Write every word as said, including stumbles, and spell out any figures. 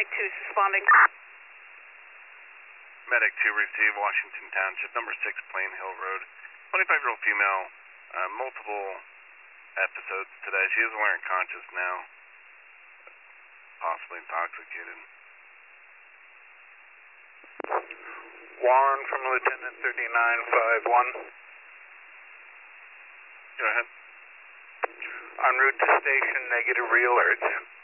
Medic two responding. Medic two, receive Washington Township, number six, Plain Hill Road. twenty-five-year-old female, uh, multiple episodes today. She is aware and conscious now, possibly intoxicated. Warren from Lieutenant thirty-nine five one. Go ahead. En route to station, negative re-alert.